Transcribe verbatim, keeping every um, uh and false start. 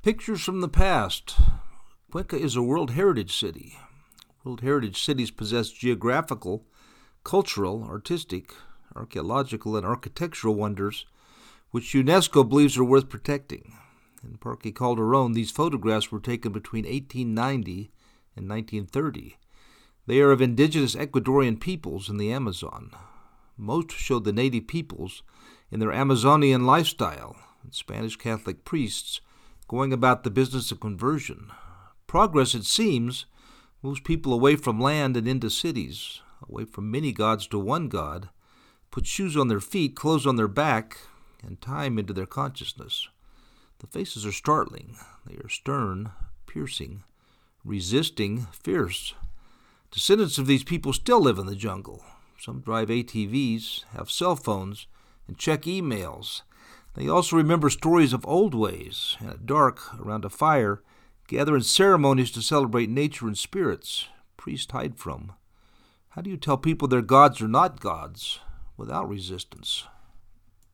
Pictures from the past. Cuenca is a World Heritage City. World Heritage cities possess geographical, cultural, artistic, archaeological, and architectural wonders which UNESCO believes are worth protecting. In Parque Calderon, these photographs were taken between eighteen ninety and nineteen thirty. They are of indigenous Ecuadorian peoples in the Amazon. Most show the native peoples in their Amazonian lifestyle, and Spanish Catholic priests going about the business of conversion. Progress, it seems, moves people away from land and into cities, away from many gods to one God, puts shoes on their feet, clothes on their back, and time into their consciousness. The faces are startling. They are stern, piercing, resisting, fierce. Descendants of these people still live in the jungle. Some drive A T Vs, have cell phones, and check emails. They also remember stories of old ways, and at dark, around a fire, gather in ceremonies to celebrate nature and spirits priests hide from. How do you tell people their gods are not gods without resistance?